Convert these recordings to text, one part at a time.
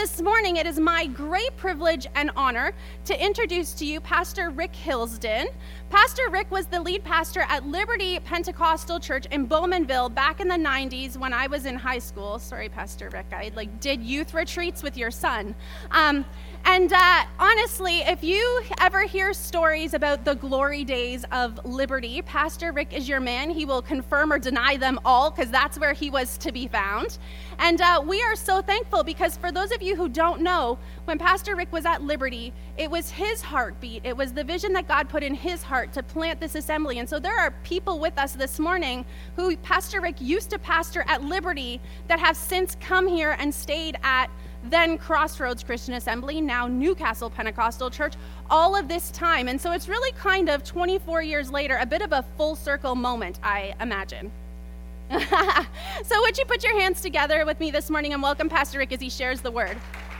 this morning, it is my great privilege and honor to introduce to you Pastor Rick Hillsden. Pastor Rick was the lead pastor at Liberty Pentecostal Church in Bowmanville back in the 90s when I was in high school. Sorry, Pastor Rick, I did youth retreats with your son. Honestly, if you ever hear stories about the glory days of Liberty, Pastor Rick is your man. He will confirm or deny them all because that's where he was to be found. And we are so thankful because for those of you who don't know, when Pastor Rick was at Liberty, it was his heartbeat. It was the vision that God put in his heart to plant this assembly. And so there are people with us this morning who Pastor Rick used to pastor at Liberty that have since come here and stayed at then Crossroads Christian Assembly, now Newcastle Pentecostal Church, all of this time. And so it's really kind of 24 years later, a bit of a full circle moment, I imagine. So would you put your hands together with me this morning and welcome Pastor Rick as he shares the word.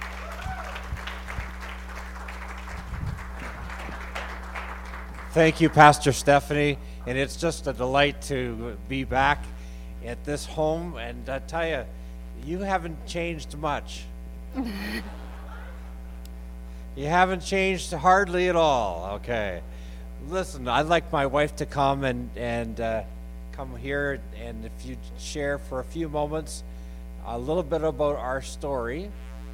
Thank you, Pastor Stephanie, and it's just a delight to be back at this home, and I tell you, you haven't changed much. You haven't changed hardly at all, okay. Listen, I'd like my wife to come and come here, and if you'd share for a few moments a little bit about our story.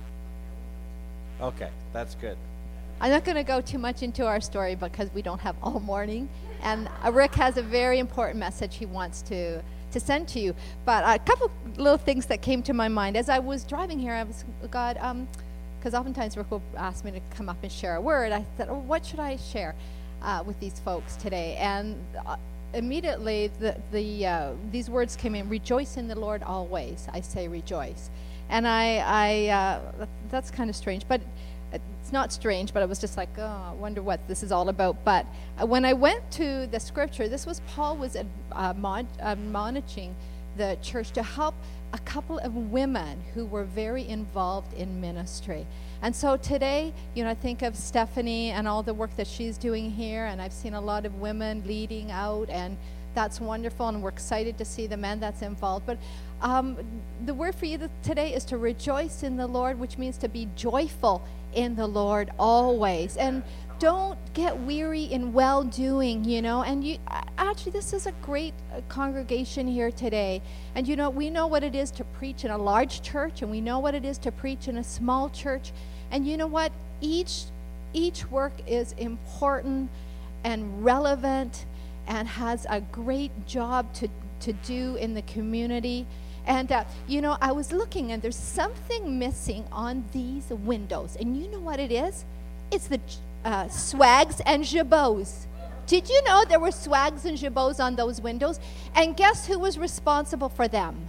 Okay, that's good. I'm not going to go too much into our story because we don't have all morning, and Rick has a very important message he wants to send to you. But a couple little things that came to my mind as I was driving here. I was, God, because oftentimes Rick will ask me to come up and share a word. I said, what should I share with these folks today? And immediately these words came in: rejoice in the Lord always. I say rejoice. And I that's kind of strange, but it's not strange, but I was just like, oh, I wonder what this is all about. But when I went to the scripture, this was Paul was admonishing the church to help a couple of women who were very involved in ministry. And so today, I think of Stephanie and all the work that she's doing here, and I've seen a lot of women leading out, and that's wonderful, and we're excited to see the men that's involved. But the word for you today is to rejoice in the Lord, which means to be joyful in the Lord always. And don't get weary in well-doing, And actually, this is a great congregation here today. And, we know what it is to preach in a large church, and we know what it is to preach in a small church. And you know what? Each work is important and relevant and has a great job to do in the community. And, I was looking, and there's something missing on these windows. And you know what it is? It's the swags and jabots. Did you know there were swags and jabots on those windows? And guess who was responsible for them?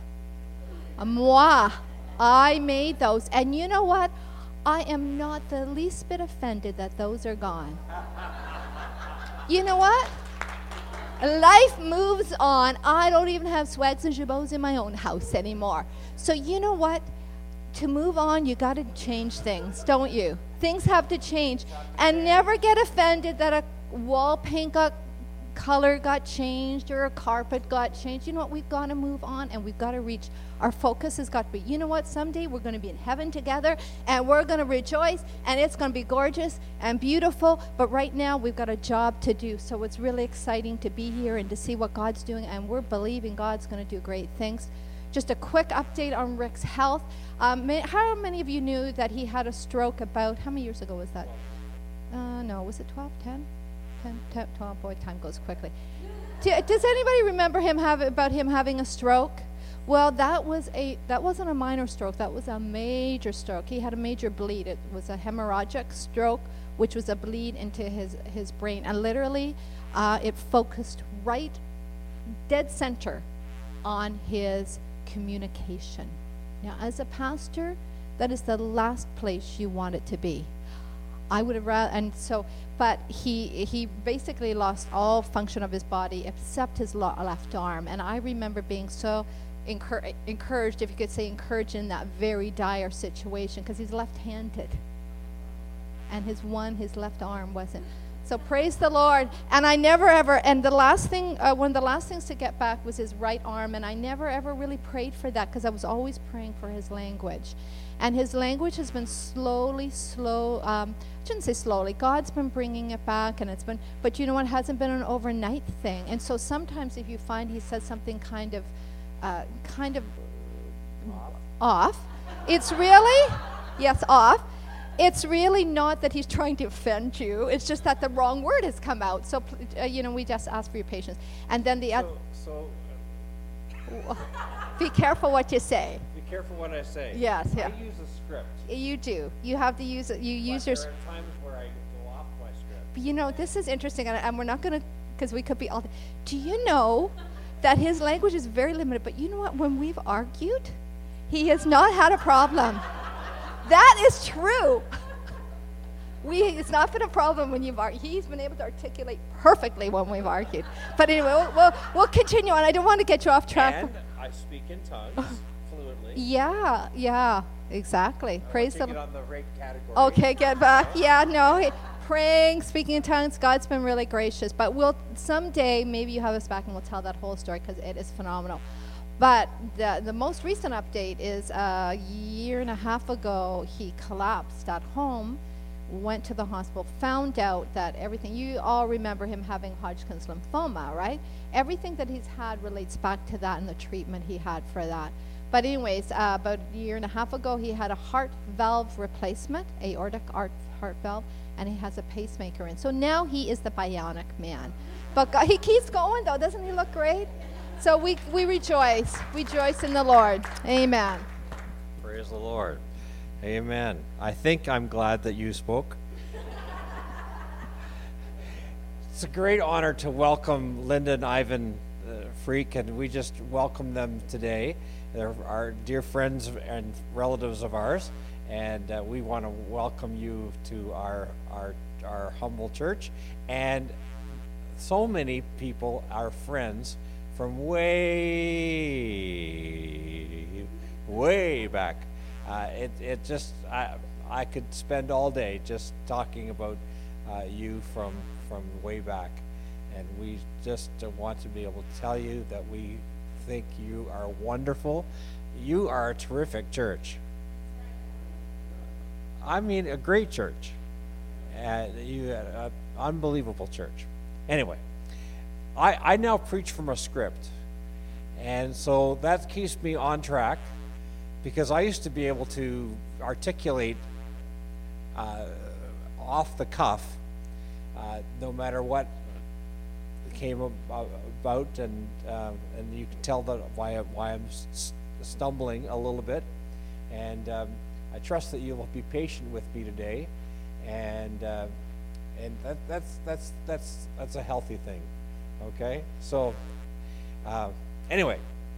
Moi. I made those. And you know what? I am not the least bit offended that those are gone. You know what? Life moves on. I don't even have swags and jabots in my own house anymore. So you know what? To move on, you got to change things, don't you? Things have to change. And never get offended that a wall paint color got changed or a carpet got changed. You know what? We've got to move on, and we've got to reach. Our focus has got to be, you know what? Someday we're going to be in heaven together, and we're going to rejoice, and it's going to be gorgeous and beautiful. But right now, we've got a job to do. So it's really exciting to be here and to see what God's doing, and we're believing God's going to do great things. Just a quick update on Rick's health. How many of you knew that he had a stroke about, how many years ago was that? Was it 12, 10? 10, 12, boy, time goes quickly. Does anybody remember about him having a stroke? Well, that wasn't a minor stroke. That was a major stroke. He had a major bleed. It was a hemorrhagic stroke, which was a bleed into his brain. And literally, it focused right dead center on his communication. Now, as a pastor, that is the last place you want it to be. I would have rather, but he basically lost all function of his body except his left arm. And I remember being so encouraged, if you could say encouraged, in that very dire situation, because he's left-handed, and his left arm wasn't. So praise the Lord. And I never ever, and the last thing, one of the last things to get back was his right arm, and I never ever really prayed for that because I was always praying for his language. And his language has been slowly, I shouldn't say slowly. God's been bringing it back, and but you know what? It hasn't been an overnight thing. And so sometimes if you find he says something kind of off, it's really, yes, off. It's really not that he's trying to offend you. It's just that the wrong word has come out. So, we just ask for your patience. And then the other. Be careful what you say. Be careful what I say. Yes, yeah. I use a script. You do. You have to use it. You use your. There are times where I go off my script. But this is interesting, and we're not going to, because we could be all. Do you know that his language is very limited? But you know what? When we've argued, he has not had a problem. That is true. It's not been a problem when you've argued. He's been able to articulate perfectly when we've argued. But anyway, we'll continue on. I don't want to get you off track. And I speak in tongues fluently. Yeah, exactly. Praise the Lord. On the rape category. Okay, get back. Yeah, no. Praying, speaking in tongues, God's been really gracious. But someday, maybe you have us back and we'll tell that whole story because it is phenomenal. But the most recent update is a year and a half ago, he collapsed at home, went to the hospital, found out that everything, you all remember him having Hodgkin's lymphoma, right? Everything that he's had relates back to that and the treatment he had for that. But anyways, about a year and a half ago, he had a heart valve replacement, aortic heart valve, and he has a pacemaker in. So now he is the bionic man. But God, he keeps going though, doesn't he look great? So we rejoice in the Lord. Amen. Praise the Lord. Amen. I think I'm glad that you spoke. It's a great honor to welcome Linda and Ivan Freak, and we just welcome them today. They're our dear friends and relatives of ours, and we want to welcome you to our humble church. And so many people are friends from way back. I could spend all day just talking about you from way back, and we just want to be able to tell you that we think you are wonderful. You are a terrific church. I mean, a great church. You an unbelievable church. Anyway, I now preach from a script, and so that keeps me on track, because I used to be able to articulate off the cuff no matter what came about, and you can tell that why I'm stumbling a little bit, and I trust that you will be patient with me today, and that's a healthy thing. Okay, so anyway,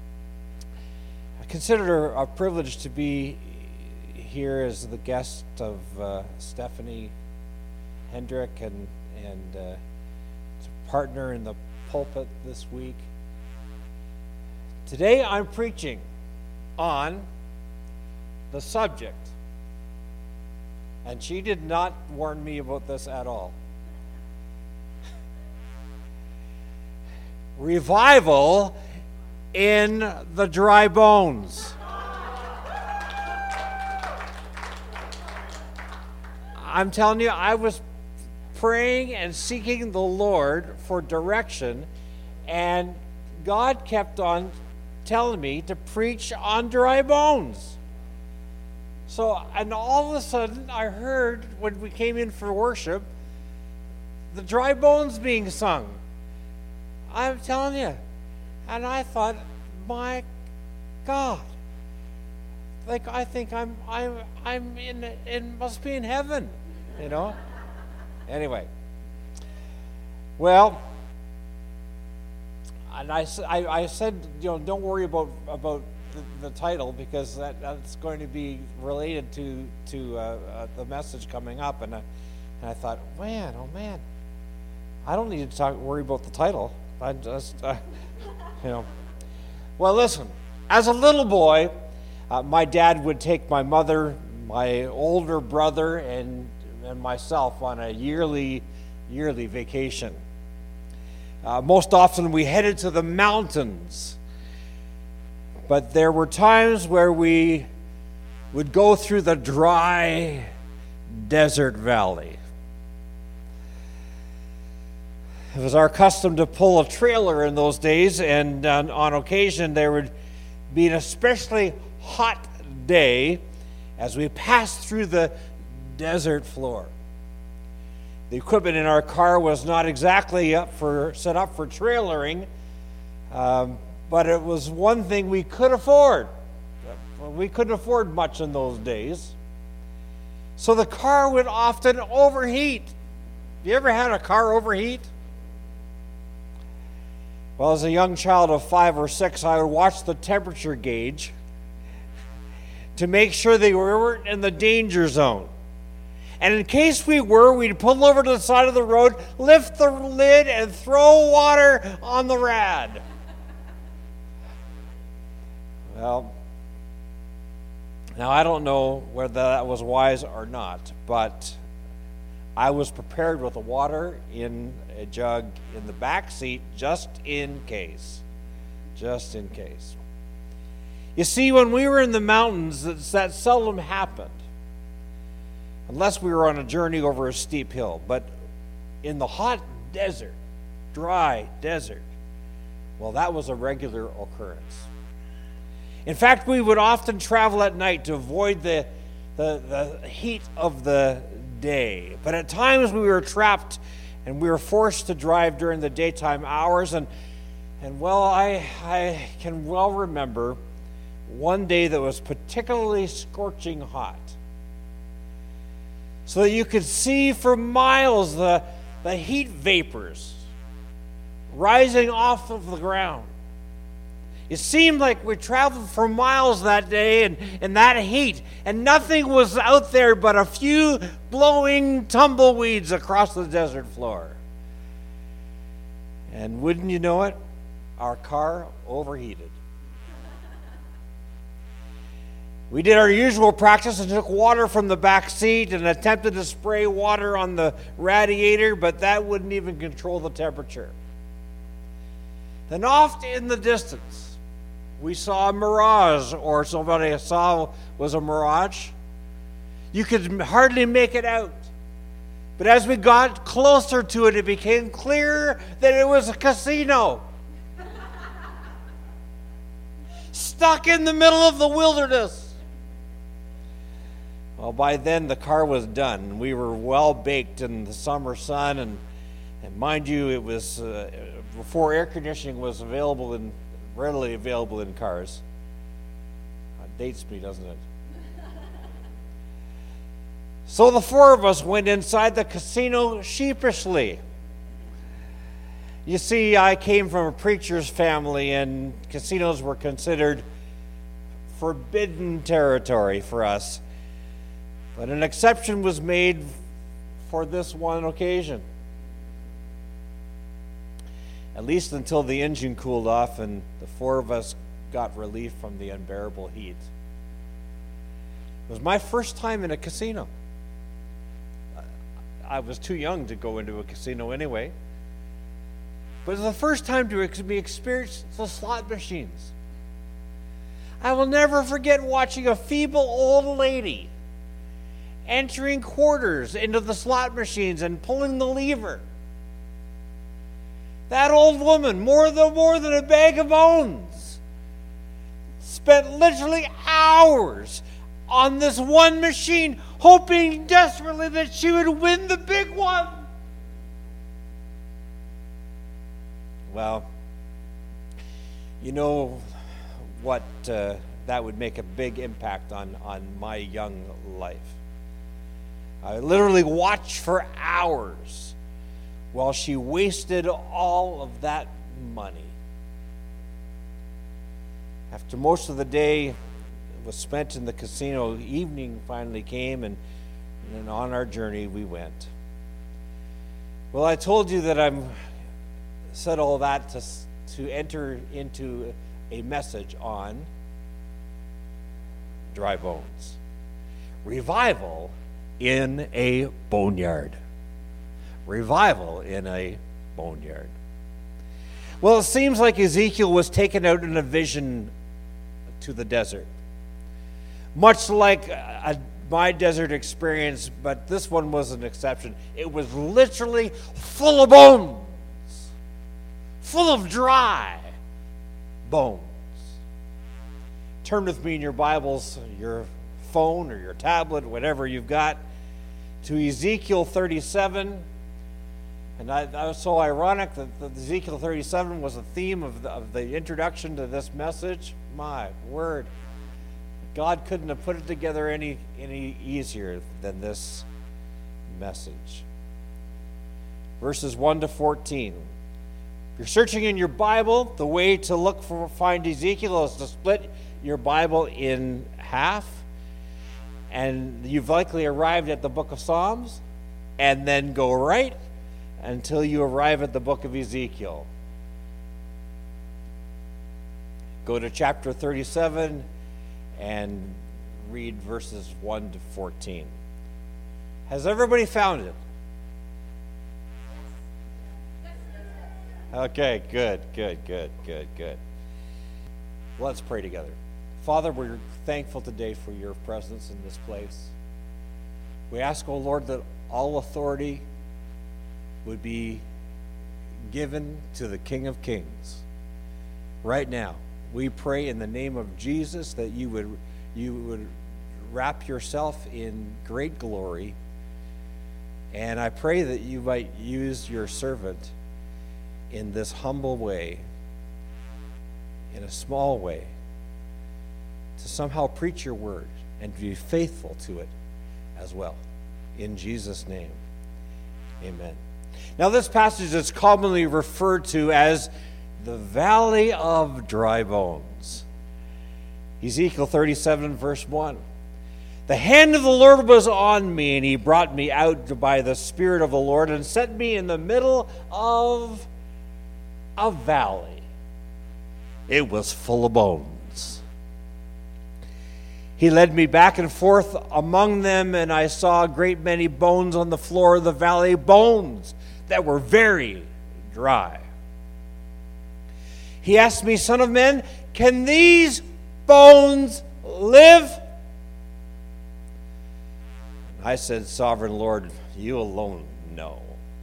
I consider it a privilege to be here as the guest of Stephanie Hendrick and to partner in the pulpit this week. Today I'm preaching on the subject, and she did not warn me about this at all. Revival in the dry bones. I'm telling you, I was praying and seeking the Lord for direction, and God kept on telling me to preach on dry bones. So, and all of a sudden, I heard when we came in for worship, the dry bones being sung. I'm telling you. And I thought, my God, like I think I'm must be in heaven, you know. Anyway, well, and I said, you know, don't worry about the title, because that's going to be related to the message coming up, and I thought, man, oh man, I don't need to worry about the title. I just, you know. Well, listen, as a little boy, my dad would take my mother, my older brother, and myself on a yearly vacation. Most often we headed to the mountains, but there were times where we would go through the dry desert valley. It was our custom to pull a trailer in those days, and on occasion there would be an especially hot day as we passed through the desert floor. The equipment in our car was not exactly set up for trailering, but it was one thing we could afford. We couldn't afford much in those days. So the car would often overheat. You ever had a car overheat? Well, as a young child of 5 or 6, I would watch the temperature gauge to make sure they weren't in the danger zone. And in case we were, we'd pull over to the side of the road, lift the lid, and throw water on the rad. Well, now I don't know whether that was wise or not, but I was prepared with the water in a jug in the back seat just in case. Just in case. You see, when we were in the mountains, that seldom happened, unless we were on a journey over a steep hill. But in the hot desert, dry desert, well, that was a regular occurrence. In fact, we would often travel at night to avoid the heat of the day. But at times we were trapped and we were forced to drive during the daytime hours. And well, I can well remember one day that was particularly scorching hot, so that you could see for miles the heat vapors rising off of the ground. It seemed like we traveled for miles that day in that heat, and nothing was out there but a few blowing tumbleweeds across the desert floor. And wouldn't you know it, our car overheated. We did our usual practice and took water from the back seat and attempted to spray water on the radiator, but that wouldn't even control the temperature. Then off in the distance, we saw a mirage, or somebody saw was a mirage. You could hardly make it out. But as we got closer to it, it became clear that it was a casino. Stuck in the middle of the wilderness. Well, by then the car was done. We were well baked in the summer sun, and mind you, it was before air conditioning was readily available in cars. It dates me, doesn't it? So the four of us went inside the casino sheepishly. You see, I came from a preacher's family, and casinos were considered forbidden territory for us. But an exception was made for this one occasion. At least until the engine cooled off and the four of us got relief from the unbearable heat. It was my first time in a casino. I was too young to go into a casino anyway. But it was the first time to experience the slot machines. I will never forget watching a feeble old lady entering quarters into the slot machines and pulling the lever. That old woman, more than a bag of bones, spent literally hours on this one machine, hoping desperately that she would win the big one. Well, you know what, that would make a big impact on my young life. I literally watched for hours while she wasted all of that money. After most of the day was spent in the casino, evening finally came, and on our journey we went. Well, I told you that I'm said all that to enter into a message on dry bones. Revival in a boneyard. Revival in a boneyard. Well, it seems like Ezekiel was taken out in a vision to the desert. much like my desert experience, but this one was an exception. It was literally full of bones, full of dry bones. Turn with me in your Bibles, your phone or your tablet, whatever you've got, to Ezekiel 37. And that was so ironic that Ezekiel 37 was the theme of the introduction to this message. My word. God couldn't have put it together any easier than this message. Verses 1 to 14. If you're searching in your Bible, the way to find Ezekiel is to split your Bible in half. And you've likely arrived at the book of Psalms, and then go right until you arrive at the book of Ezekiel. Go to chapter 37 and read verses 1 to 14. Has everybody found it? Okay, good. Let's pray together. Father, we're thankful today for your presence in this place. We ask, O Lord, that all authority would be given to the King of Kings. Right now, we pray in the name of Jesus that you would wrap yourself in great glory. And I pray that you might use your servant in this humble way, in a small way, to somehow preach your word and to be faithful to it as well. In Jesus' name, amen. Now, this passage is commonly referred to as the Valley of Dry Bones. Ezekiel 37, verse 1. The hand of the Lord was on me, and he brought me out by the Spirit of the Lord and set me in the middle of a valley. It was full of bones. He led me back and forth among them, and I saw a great many bones on the floor of the valley, bones that were very dry. He asked me, Son of man, can these bones live? I said, Sovereign Lord, you alone know.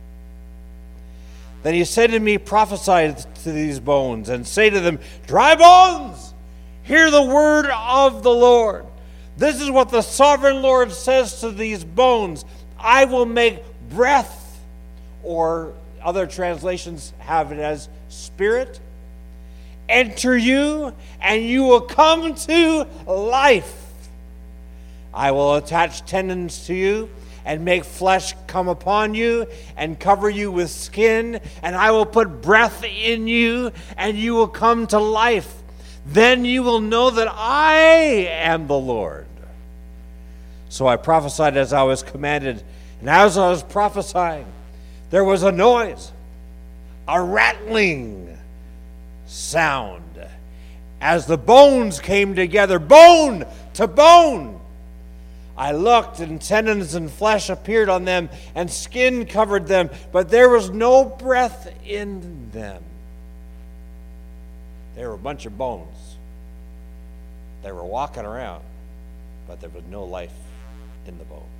Then he said to me, prophesy to these bones and say to them, dry bones, hear the word of the Lord. This is what the sovereign Lord says to these bones. I will make breath, or other translations have it as spirit, enter you, and you will come to life. I will attach tendons to you and make flesh come upon you and cover you with skin, and I will put breath in you, and you will come to life. Then you will know that I am the Lord. So I prophesied as I was commanded, and as I was prophesying, there was a noise, a rattling sound, as the bones came together, bone to bone. I looked, and tendons and flesh appeared on them, and skin covered them, but there was no breath in them. They were a bunch of bones. They were walking around, but there was no life in the bones.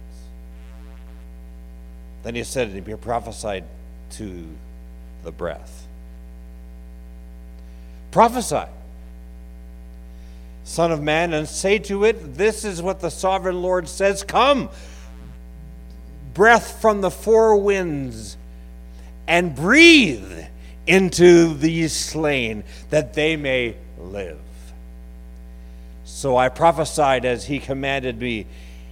Then he said, and he prophesied to the breath. Prophesy, Son of man, and say to it, this is what the sovereign Lord says. Come, breath from the four winds, and breathe into these slain, that they may live. So I prophesied as he commanded me,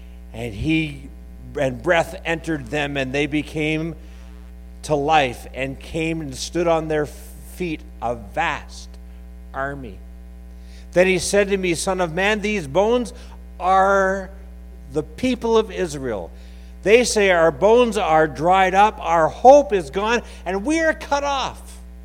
and breath entered them, and they became to life, and came and stood on their feet, a vast army. Then he said to me, Son of man, these bones are the people of Israel. They say, our bones are dried up, our hope is gone, and we are cut off.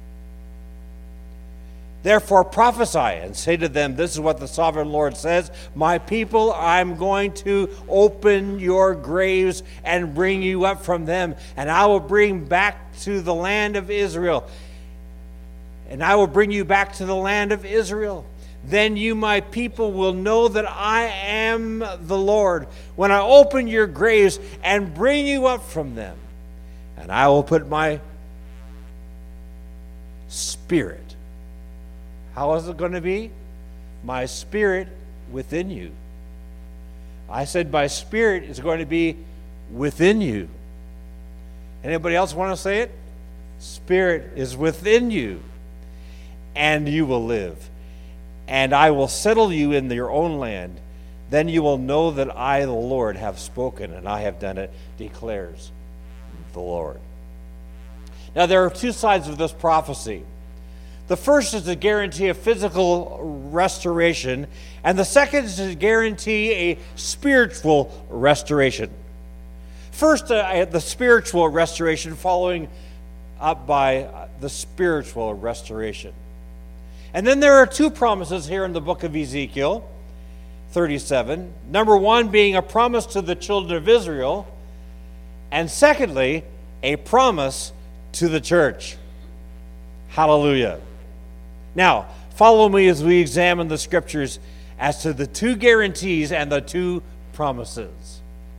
Therefore prophesy and say to them, this is what the sovereign Lord says, my people, I'm going to open your graves and bring you up from them, and I will bring back to the land of Israel. And I will bring you back to the land of Israel. then you, my people, will know that I am the Lord, when I open your graves and bring you up from them. And I will put my spirit. How is it going to be? My spirit within you. I said my spirit is going to be within you. Anybody else want to say it? Spirit is within you, and you will live. And I will settle you in your own land. Then you will know that I, the Lord, have spoken, and I have done it, declares the Lord. Now, there are two sides of this prophecy. The first is to guarantee a physical restoration, and the second is to guarantee a spiritual restoration. First, the spiritual restoration, following up by the spiritual restoration. And then there are two promises here in the book of Ezekiel 37. Number one being a promise to the children of Israel, and secondly, a promise to the church. Hallelujah. Now, follow me as we examine the scriptures as to the two guarantees and the two promises.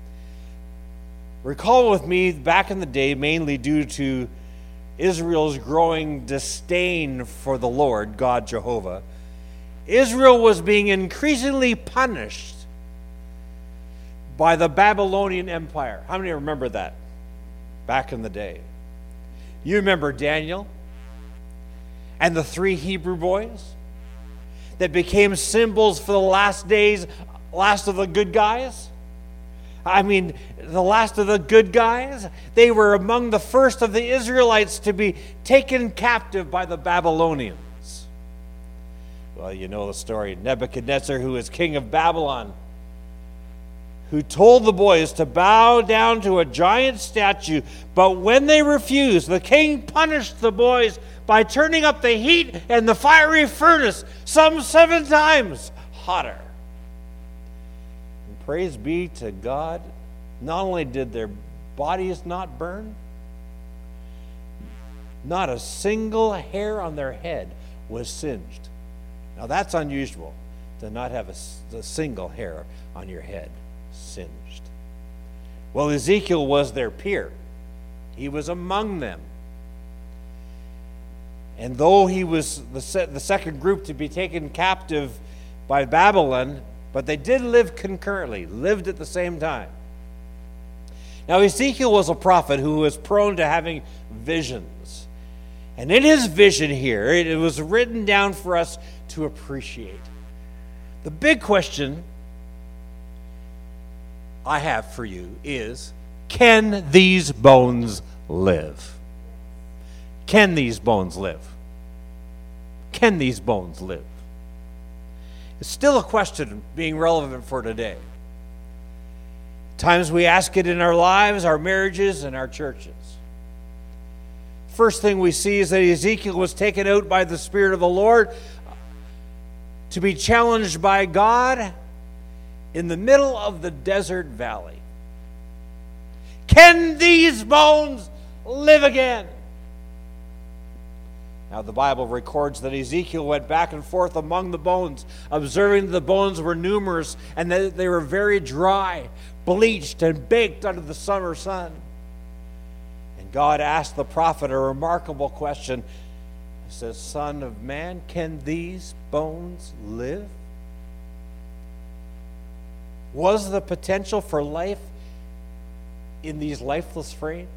Recall with me, back in the day, mainly due to Israel's growing disdain for the Lord, God Jehovah, Israel was being increasingly punished by the Babylonian Empire. How many remember that back in the day? You remember Daniel and the 3 Hebrew boys that became symbols for the last days, last of the good guys? I mean, the last of the good guys. They were among the first of the Israelites to be taken captive by the Babylonians. Well, you know the story. Nebuchadnezzar, who was king of Babylon, who told the boys to bow down to a giant statue, but when they refused, the king punished the boys by turning up the heat in the fiery furnace some 7 times hotter. Praise be to God, not only did their bodies not burn, not a single hair on their head was singed. Now that's unusual, to not have a single hair on your head singed. Well, Ezekiel was their peer. He was among them. And though he was the second group to be taken captive by Babylon, but they did live concurrently, lived at the same time. Now, Ezekiel was a prophet who was prone to having visions. And in his vision here, it was written down for us to appreciate. The big question I have for you is, can these bones live? Can these bones live? Can these bones live? It's still a question being relevant for today. Times we ask it in our lives, our marriages, and our churches. First thing we see is that Ezekiel was taken out by the Spirit of the Lord to be challenged by God in the middle of the desert valley. Can these bones live again? Now, the Bible records that Ezekiel went back and forth among the bones, observing that the bones were numerous and that they were very dry, bleached and baked under the summer sun. And God asked the prophet a remarkable question. He says, "Son of man, can these bones live?" Was the potential for life in these lifeless frames?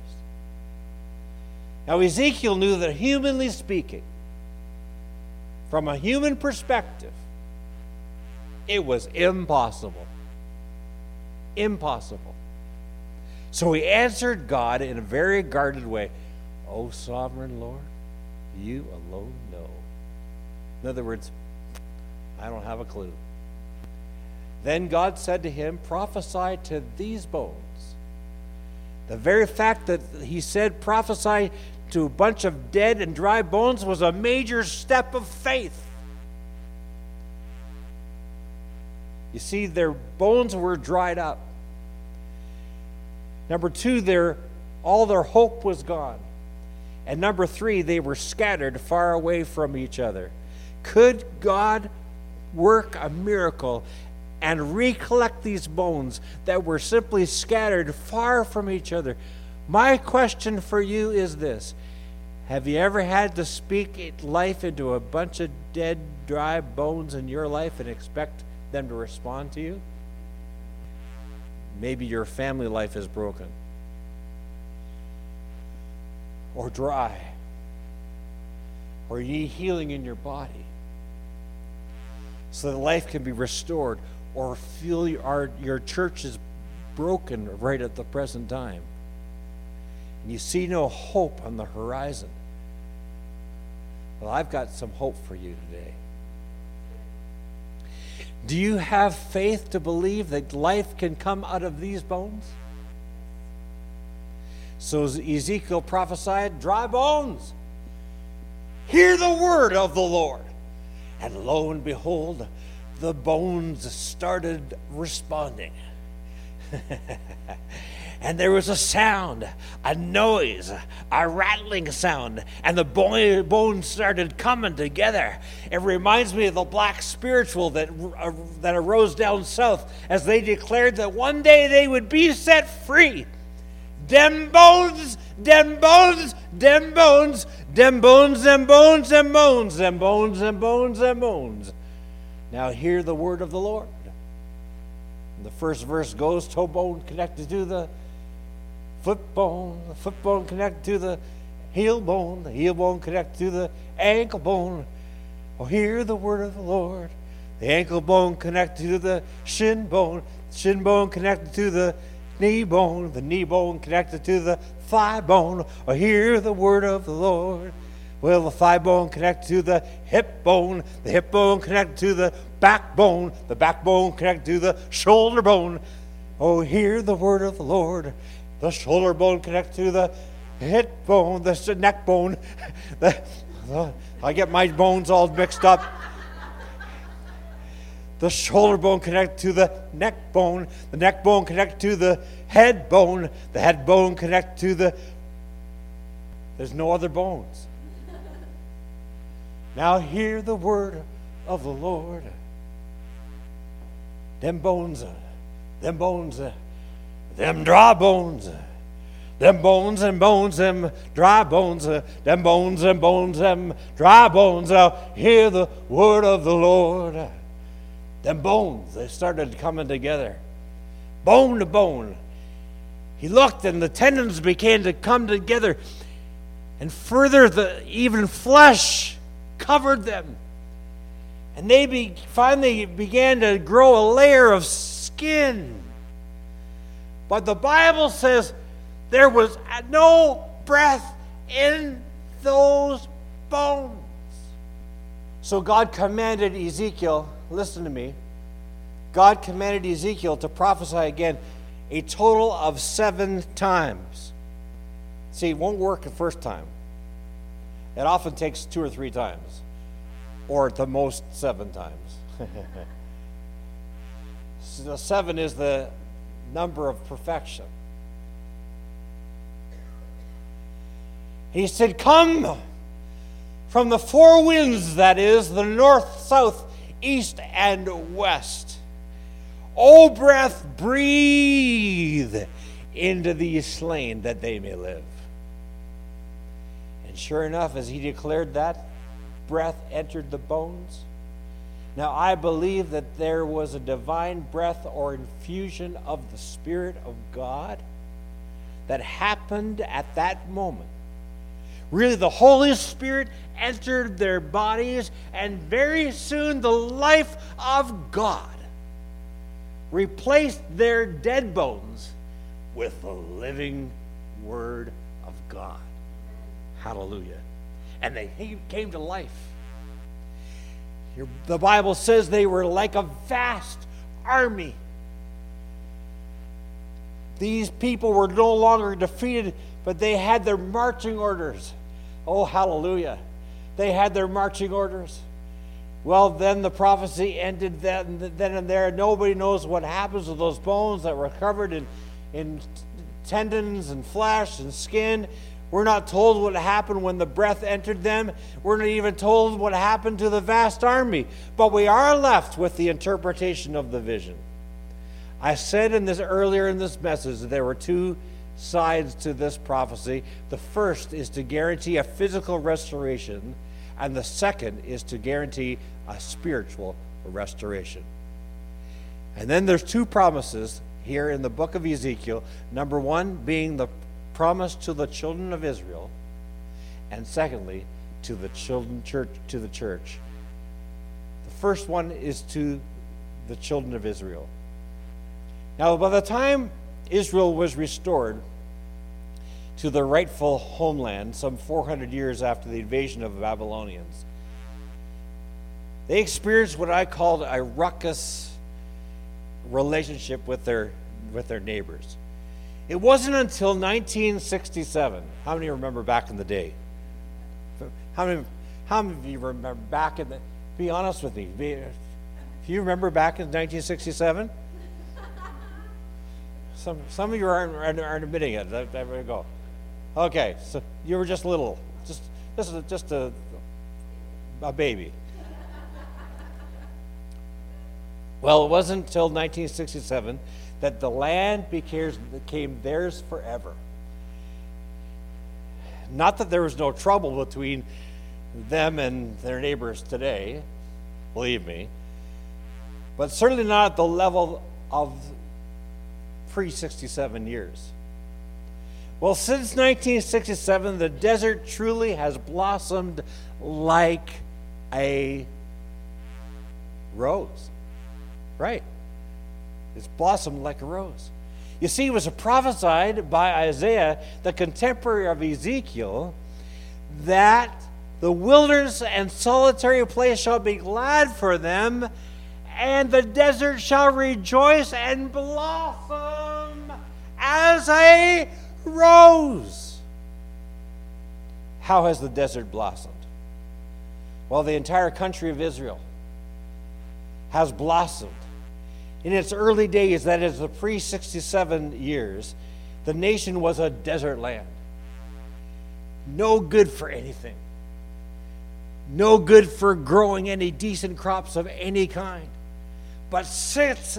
Now, Ezekiel knew that, humanly speaking, from a human perspective, it was impossible. Impossible. So he answered God in a very guarded way. "O sovereign Lord, you alone know." In other words, I don't have a clue. Then God said to him, "Prophesy to these bones." The very fact that he said prophesy to a bunch of dead and dry bones was a major step of faith. You see, their bones were dried up. Number 2, all their hope was gone. And number 3, they were scattered far away from each other. Could God work a miracle and recollect these bones that were simply scattered far from each other. My question for you is this: have you ever had to speak life into a bunch of dead, dry bones in your life and expect them to respond to you? Maybe your family life is broken or dry, or you need healing in your body so that life can be restored, or feel your church is broken right at the present time and you see no hope on the horizon. Well, I've got some hope for you today. Do you have faith to believe that life can come out of these bones? So Ezekiel prophesied, dry bones, hear the word of the Lord. And lo and behold, the bones started responding. And there was a sound, a noise, a rattling sound, and the bones started coming together. It reminds me of the black spiritual that arose down south as they declared that one day they would be set free. Dem bones, dem bones, dem bones, dem bones, dem bones, dem bones, dem bones, dem bones, dem bones. Now hear the word of the Lord. And the first verse goes, toe bone connected to the foot bone connected to the heel bone connected to the ankle bone. Oh, hear the word of the Lord. The ankle bone connected to the shin bone connected to the knee bone connected to the thigh bone. Oh, hear the word of the Lord. Well, the thigh bone connected to the hip bone connected to the backbone connected to the shoulder bone. Oh, hear the word of the Lord. The shoulder bone connected to the hip bone, the neck bone. I get my bones all mixed up. The shoulder bone connected to the neck bone connected to the head bone connected to the... There's no other bones. Now hear the word of the Lord. Them bones, them dry bones, them bones and bones, them dry bones, them bones and bones, them dry bones. Now hear the word of the Lord. Them bones, they started coming together, bone to bone. He looked and the tendons began to come together, and further even flesh covered them. And they finally began to grow a layer of skin. But the Bible says there was no breath in those bones. So God commanded Ezekiel, listen to me, God commanded Ezekiel to prophesy again a total of 7 times. See, it won't work the first time. It often takes 2 or 3 times, or at the most 7 times. So 7 is the number of perfection. He said, come from the 4 winds, that is, the north, south, east, and west. O breath, breathe into these slain that they may live. And sure enough, as he declared that, breath entered the bones. Now, I believe that there was a divine breath or infusion of the Spirit of God that happened at that moment. Really, the Holy Spirit entered their bodies, and very soon the life of God replaced their dead bones with the living Word of God. Hallelujah. And they came to life. The Bible says they were like a vast army. These people were no longer defeated, but they had their marching orders. Oh, hallelujah. They had their marching orders. Well, then the prophecy ended then and there. Nobody knows what happens to those bones that were covered in tendons and flesh and skin. We're not told what happened when the breath entered them. We're not even told what happened to the vast army. But we are left with the interpretation of the vision. I said earlier in this message that there were two sides to this prophecy. The first is to guarantee a physical restoration, and the second is to guarantee a spiritual restoration. And then there's two promises here in the book of Ezekiel. Number one being the promise to the children of Israel, and secondly to the church. The first one is to the children of Israel. Now, by the time Israel was restored to their rightful homeland, some 400 years after the invasion of the Babylonians, they experienced what I called a ruckus relationship with their neighbors. It wasn't until 1967. How many remember back in the day? How many of you remember back in the? Be honest with me. If you remember back in 1967, some of you aren't admitting it. There we go. Okay, so you were just little, just a baby. Well, it wasn't until 1967 that the land became theirs forever. Not that there was no trouble between them and their neighbors today, believe me, but certainly not at the level of pre-67 years. Well, since 1967, the desert truly has blossomed like a rose. Right. It's blossomed like a rose. You see, it was prophesied by Isaiah, the contemporary of Ezekiel, that the wilderness and solitary place shall be glad for them, and the desert shall rejoice and blossom as a rose. How has the desert blossomed? Well, the entire country of Israel has blossomed. In its early days, that is the pre-67 years, the nation was a desert land. No good for anything. No good for growing any decent crops of any kind. But since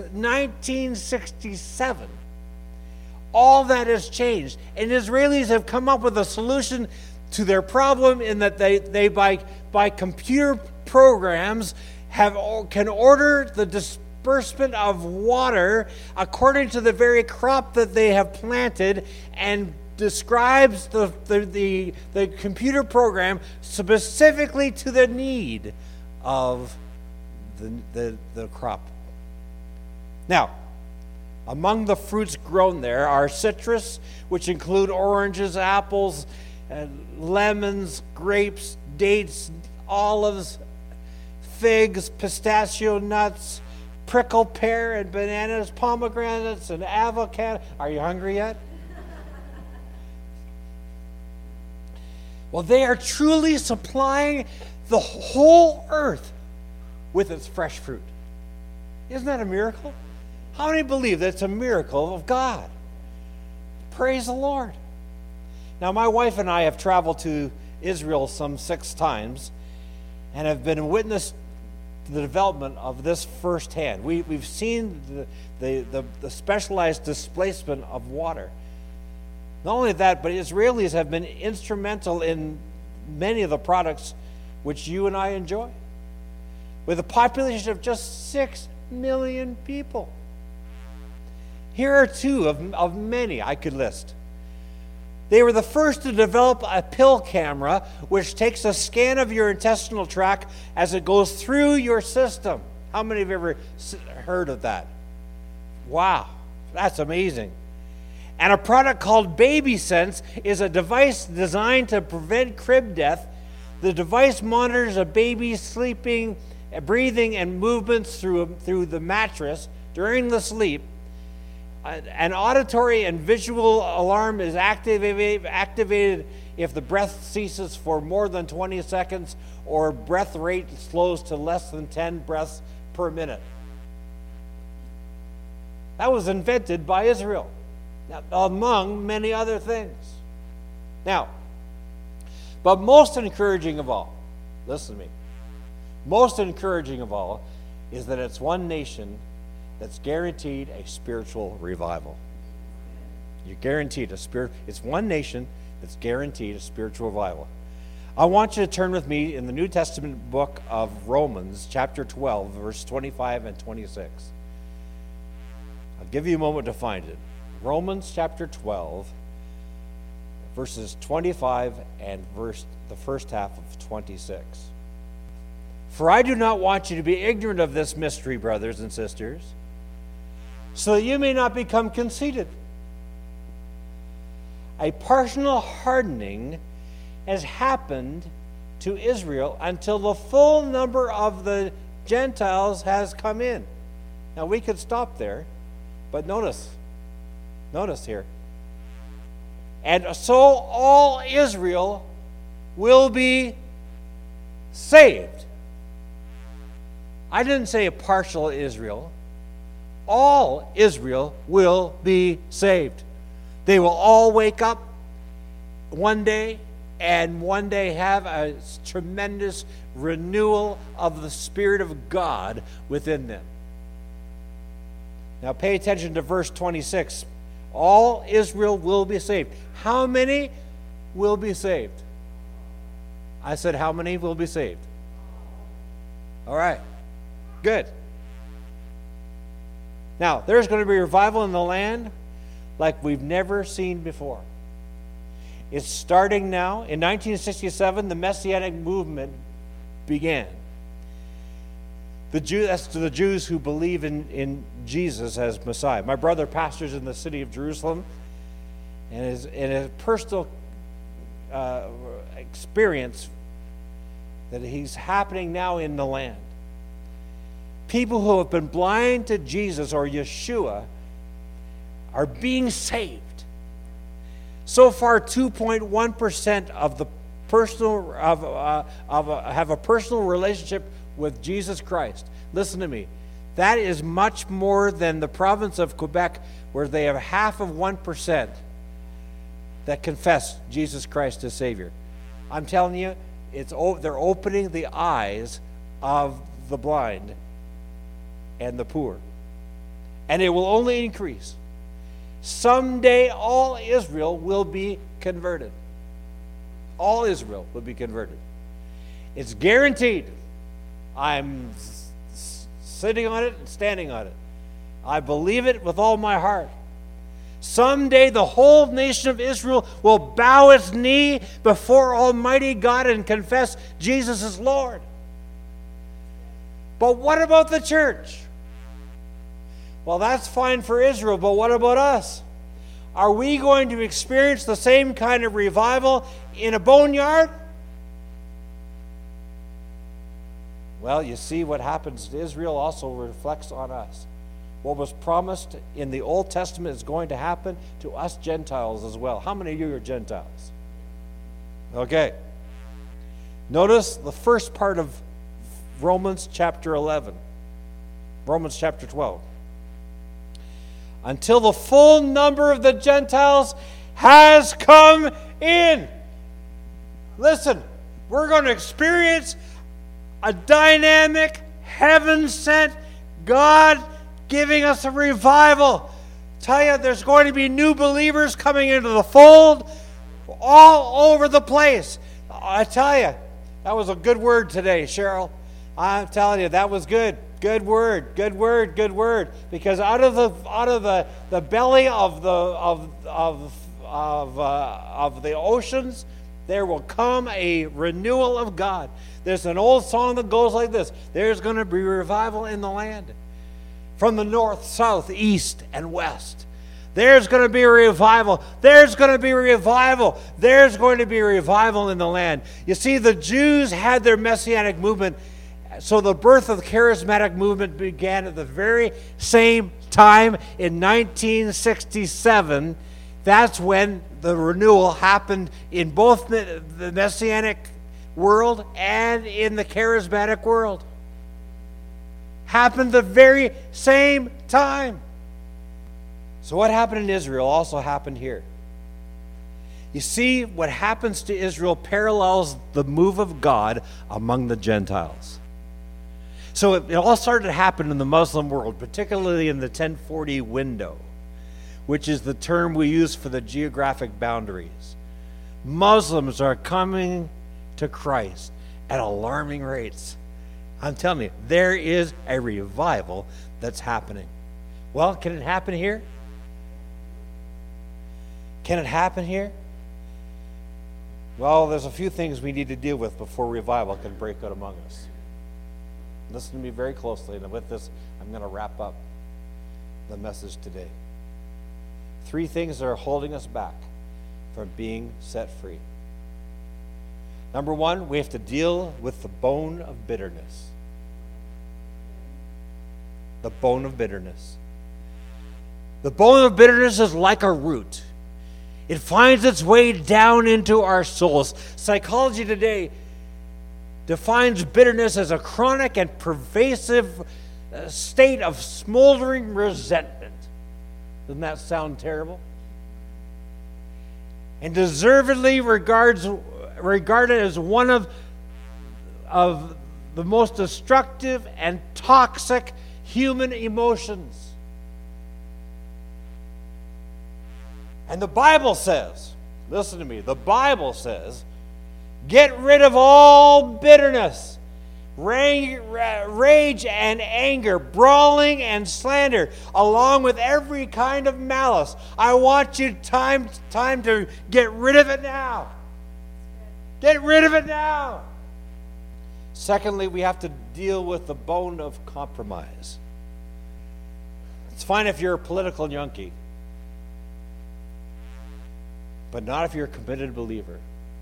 1967, all that has changed. And Israelis have come up with a solution to their problem in that they by computer programs, can order the disbursement of water according to the very crop that they have planted, and describes the computer program specifically to the need of the crop. Now, among the fruits grown there are citrus, which include oranges, apples, lemons, grapes, dates, olives, figs, pistachio nuts, prickle pear and bananas, pomegranates and avocado. Are you hungry yet? Well, they are truly supplying the whole earth with its fresh fruit. Isn't that a miracle? How many believe that it's a miracle of God? Praise the Lord. Now, my wife and I have traveled to Israel some 6 times and have been witness to the development of this firsthand. We've seen the specialized displacement of water. Not only that, but Israelis have been instrumental in many of the products which you and I enjoy. With a population of just 6 million people. Here are 2 of many I could list. They were the first to develop a pill camera which takes a scan of your intestinal tract as it goes through your system. How many have ever heard of that? Wow, that's amazing. And a product called Baby Sense is a device designed to prevent crib death. The device monitors a baby's sleeping, breathing, and movements through the mattress during the sleep. An auditory and visual alarm is activated if the breath ceases for more than 20 seconds or breath rate slows to less than 10 breaths per minute. That was invented by Israel, among many other things. Now, but most encouraging of all, listen to me, most encouraging of all is that it's one nation that's guaranteed a spiritual revival. You're guaranteed it's one nation that's guaranteed a spiritual revival. I want you to turn with me in the New Testament book of Romans, chapter 12, verse 25 and 26. I'll give you a moment to find it. Romans chapter 12, verses 25 and the first half of 26. For I do not want you to be ignorant of this mystery, brothers and sisters, so that you may not become conceited. A partial hardening has happened to Israel until the full number of the Gentiles has come in. Now we could stop there, but notice here. And so all Israel will be saved. I didn't say a partial Israel. All Israel will be saved. They will all wake up one day and one day have a tremendous renewal of the Spirit of God within them. Now pay attention to verse 26. All Israel will be saved. How many will be saved? I said, how many will be saved? All right. Good. Now, there's going to be revival in the land like we've never seen before. It's starting now. In 1967, the Messianic movement began. That's to the Jews who believe in Jesus as Messiah. My brother pastors in the city of Jerusalem, and in his personal experience that he's happening now in the land. People who have been blind to Jesus or Yeshua are being saved. So far, 2.1% of the have a personal relationship with Jesus Christ. Listen to me. That is much more than the province of Quebec, where they have 0.5% that confess Jesus Christ as Savior. I'm telling you, they're opening the eyes of the blind and the poor. And it will only increase. Someday all Israel will be converted. All Israel will be converted. It's guaranteed. I'm sitting on it and standing on it. I believe it with all my heart. Someday the whole nation of Israel will bow its knee before Almighty God and confess Jesus is Lord. But what about the church? Well, that's fine for Israel, but what about us? Are we going to experience the same kind of revival in a boneyard? Well, you see, what happens to Israel also reflects on us. What was promised in the Old Testament is going to happen to us Gentiles as well. How many of you are Gentiles? Okay. Notice the first part of Romans chapter 11. Romans chapter 12. Until the full number of the Gentiles has come in. Listen, we're going to experience a dynamic, heaven-sent God giving us a revival. Tell you, there's going to be new believers coming into the fold all over the place. I tell you, that was a good word today, Cheryl. I'm telling you, that was good. Good word, good word, good word. Because out of the belly of the oceans, there will come a renewal of God. There's an old song that goes like this: there's going to be revival in the land. From the north, south, east, and west. There's going to be a revival. There's going to be a revival. There's going to be a revival in the land. You see, the Jews had their Messianic movement, so the birth of the charismatic movement began at the very same time in 1967. That's when the renewal happened in both the Messianic world and in the charismatic world. Happened the very same time. So what happened in Israel also happened here. You see, what happens to Israel parallels the move of God among the Gentiles. So it all started to happen in the Muslim world, particularly in the 1040 window, which is the term we use for the geographic boundaries. Muslims are coming to Christ at alarming rates. I'm telling you, there is a revival that's happening. Well, can it happen here? Can it happen here? Well, there's a few things we need to deal with before revival can break out among us. Listen to me very closely, and with this, I'm going to wrap up the message today. 3 things that are holding us back from being set free. Number 1, we have to deal with the bone of bitterness. The bone of bitterness. The bone of bitterness is like a root. It finds its way down into our souls. Psychology today defines bitterness as a chronic and pervasive state of smoldering resentment. Doesn't that sound terrible? And deservedly regarded as one of the most destructive and toxic human emotions. And the Bible says, listen to me, the Bible says, get rid of all bitterness, rage and anger, brawling and slander, along with every kind of malice. I want you time to get rid of it now. Get rid of it now. Secondly, we have to deal with the bone of compromise. It's fine if you're a political junkie, but not if you're a committed believer.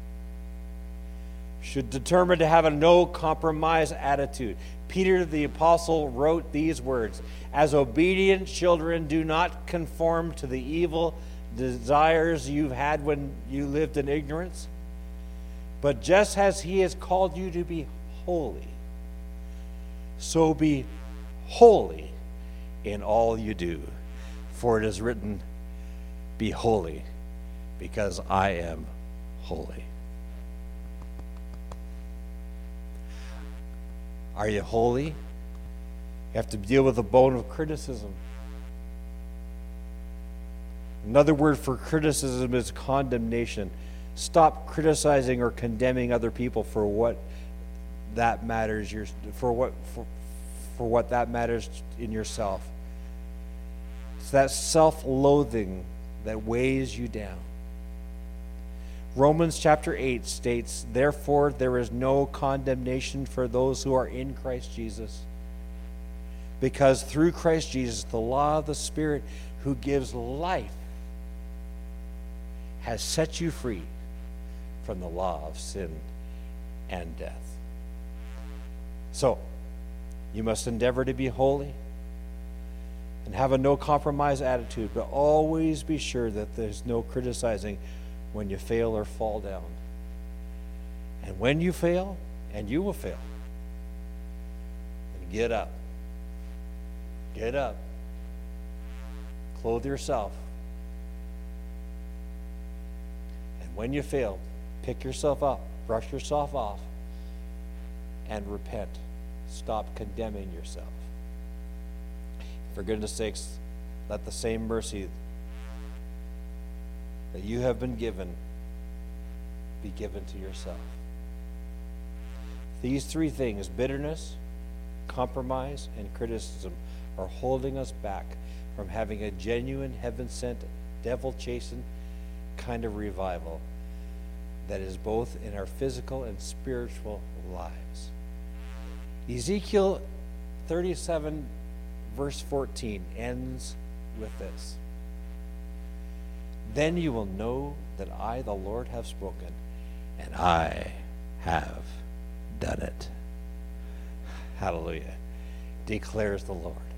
Should determine to have a no compromise attitude. Peter the apostle wrote these words, as obedient children, do not conform to the evil desires you had when you lived in ignorance, but just as he has called you to be holy, so be holy in all you do. For it is written, be holy, because I am holy. Are you holy? You have to deal with the bone of criticism. Another word for criticism is condemnation. Stop criticizing or condemning other people for what that matters. For what that matters in yourself. It's that self-loathing that weighs you down. Romans chapter 8 states, therefore there is no condemnation for those who are in Christ Jesus. Because through Christ Jesus, the law of the Spirit who gives life has set you free from the law of sin and death. So, you must endeavor to be holy and have a no compromise attitude, but always be sure that there's no criticizing when you fail or fall down. And when you fail, and you will fail, then get up. Get up. Clothe yourself. And when you fail, pick yourself up, brush yourself off, and repent. Stop condemning yourself. For goodness sakes, let the same mercy that you have been given be given to yourself. These 3 things, bitterness, compromise, and criticism, are holding us back from having a genuine, heaven-sent, devil-chastened kind of revival that is both in our physical and spiritual lives. Ezekiel 37, verse 14, ends with this. Then you will know that I, the Lord, have spoken, and I have done it. Hallelujah, declares the Lord.